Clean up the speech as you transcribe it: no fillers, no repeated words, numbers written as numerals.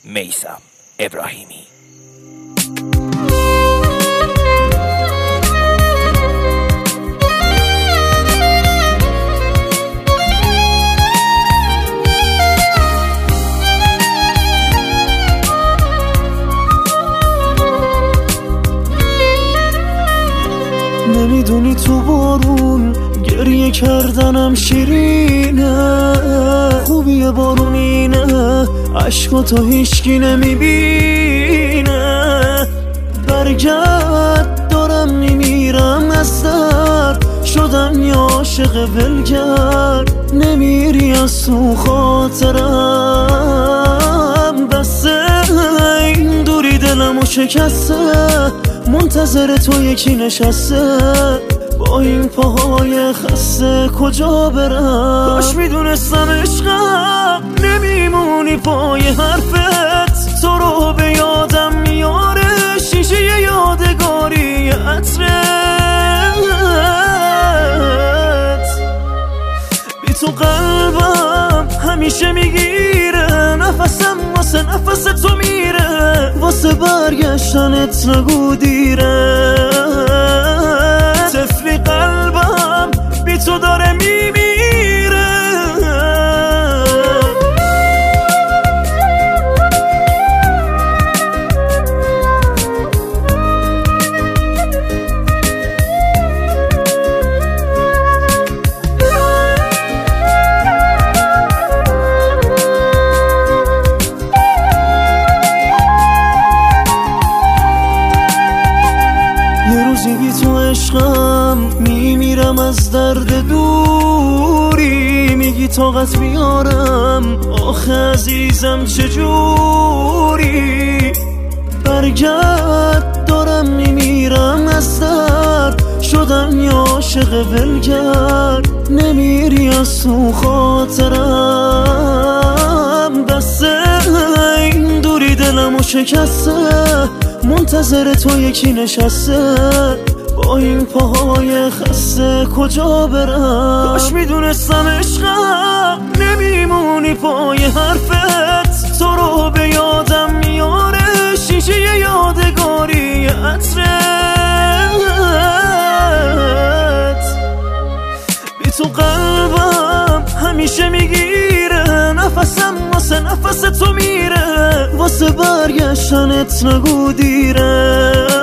میثم ابراهیمی. نمیدونی تو بارون گریه کردنم شیرینه، خوبیه بارون اینه عشقاتو هیچکی نمیبینه. برگرد دارم میمیرم از درد، شدم یه عاشق ولگرد، نمیری از تو خاطرم. بسه این دوری دلمو شکسته، منتظر تو یکی نشسته، با این پاهای خسته کجا برم؟ کاش میدونستم عشقم نمیمونی پای حرفت، تو رو به یادم میاره شیشه یادگاری عطرت. بی تو قلبم همیشه میگیره، نفسم واسه نفس تو میره، واسه برگشتنت نگو دیره. طفلی قلبم بی تو داره میمیره. بی تو عشقم میمیرم از درد دوری، میگی طاقت بیارم آخه عزیزم چجوری؟ برگرد دارم میمیرم از درد، شدم یه عاشق ولگرد، نمیری از تو خاطرم. بسه این دوری دلمو شکسته، منتظر تو یکی نشسته، با این پاهای خسته کجا برم؟ کاش میدونستم عشقم نمیمونی پای حرفت، تو رو به یادم میاره شیشه یادگاری عطرت. بی تو قلبم همیشه میگیره، نفسم واسه نفس تو میره، واسه برگشتنت نگو دیره.